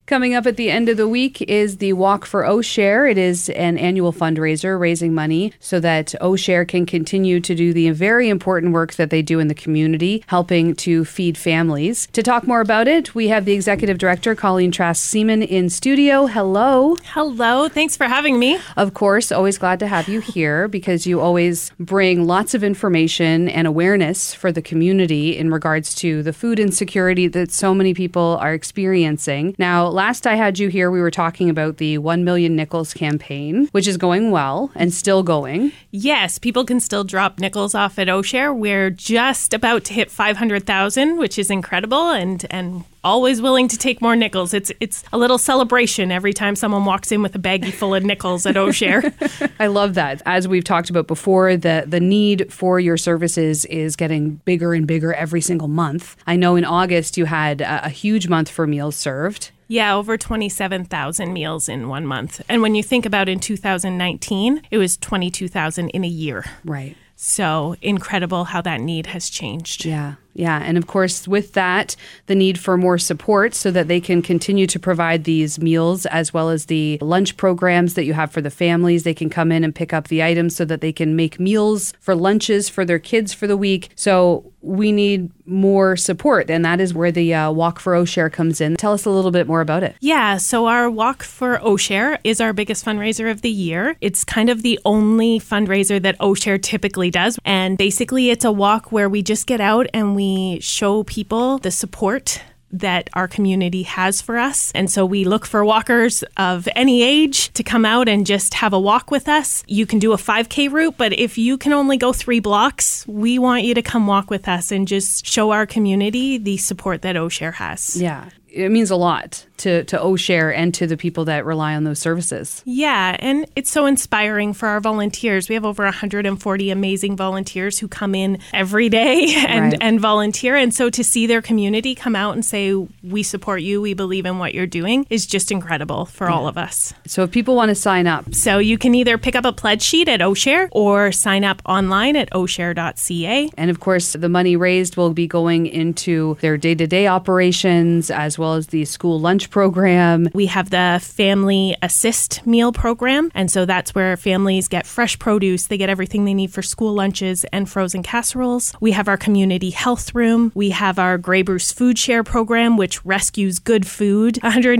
Coming up at the end of the week is the Walk for O'Share. It is an annual fundraiser raising money so that O'Share can continue to do the very important work that they do in the community, helping to feed families. To talk more about it, we have the Executive Director, Colleen Trask-Seaman, in studio. Hello. Hello. Thanks for having me. Of course, always glad to have you here because you always bring lots of information and awareness for the community in regards to the food insecurity that so many people are experiencing. Now, last I had you here, we were talking about the 1 Million Nickels campaign, which is going well and still going. Yes, people can still drop nickels off at O'Share. We're just about to hit 500,000, which is incredible, and always willing to take more nickels. It's a little celebration every time someone walks in with a baggie full of nickels at O'Share. I love that. As we've talked about before, the need for your services is getting bigger and bigger every single month. I know in August you had a huge month for meals served. Yeah, over 27,000 meals in 1 month. And when you think about in 2019, it was 22,000 in a year. Right. So incredible how that need has changed. Yeah. Yeah. And of course, with that, the need for more support so that they can continue to provide these meals as well as the lunch programs that you have for the families. They can come in and pick up the items so that they can make meals for lunches for their kids for the week. So we need more support. And that is where the Walk for O'Share comes in. Tell us a little bit more about it. Yeah. So our Walk for O'Share is our biggest fundraiser of the year. It's kind of the only fundraiser that O'Share typically does. And basically, it's a walk where we just get out and we show people the support that our community has for us. And so we look for walkers of any age to come out and just have a walk with us. You can do a 5K route, but if you can only go 3 blocks, we want you to come walk with us and just show our community the support that O'Share has. Yeah. It means a lot to O'Share and to the people that rely on those services. Yeah, and it's so inspiring for our volunteers. We have over 140 amazing volunteers who come in every day and volunteer. And so to see their community come out and say, we support you, we believe in what you're doing, is just incredible for all of us. So if people want to sign up. So you can either pick up a pledge sheet at O'Share or sign up online at o'share.ca. And of course, the money raised will be going into their day-to-day operations as well as the school lunch program. We have the Family Assist meal program. And so that's where families get fresh produce. They get everything they need for school lunches and frozen casseroles. We have our community health room. We have our Grey Bruce food share program, which rescues good food.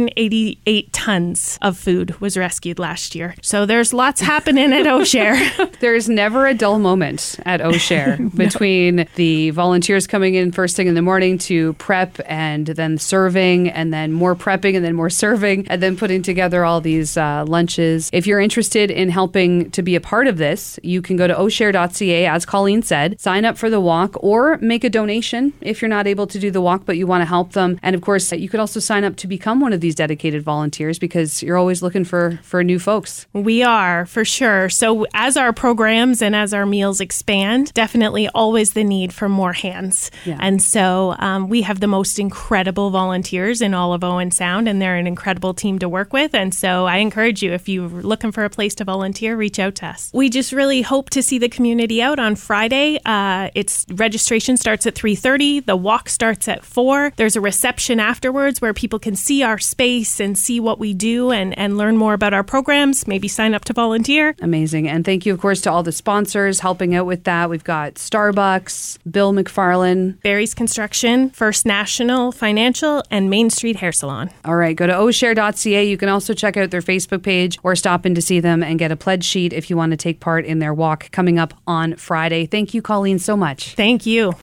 188 tons of food was rescued last year. So there's lots happening at O'Share. There's never a dull moment at O'Share between the volunteers coming in first thing in the morning to prep and then serving and then more prepping and then more serving and then putting together all these lunches. If you're interested in helping to be a part of this, you can go to o'share.ca, as Colleen said, sign up for the walk or make a donation if you're not able to do the walk, but you want to help them. And of course, you could also sign up to become one of these dedicated volunteers because you're always looking for new folks. We are, for sure. So as our programs and as our meals expand, definitely always the need for more hands. Yeah. And so we have the most incredible volunteers in all of Owen Sound, and they're an incredible team to work with. And so I encourage you, if you're looking for a place to volunteer, reach out to us. We just really hope to see the community out on Friday. Its registration starts at 3:30. The walk starts at 4. There's a reception afterwards where people can see our space and see what we do and learn more about our programs, maybe sign up to volunteer. Amazing. And thank you, of course, to all the sponsors helping out with that. We've got Starbucks, Bill McFarlane, Barry's Construction, First National Financial, and Main Street Hair Salon. All right, go to o'share.ca. You can also check out their Facebook page or stop in to see them and get a pledge sheet if you want to take part in their walk coming up on Friday. Thank you, Colleen, so much. Thank you.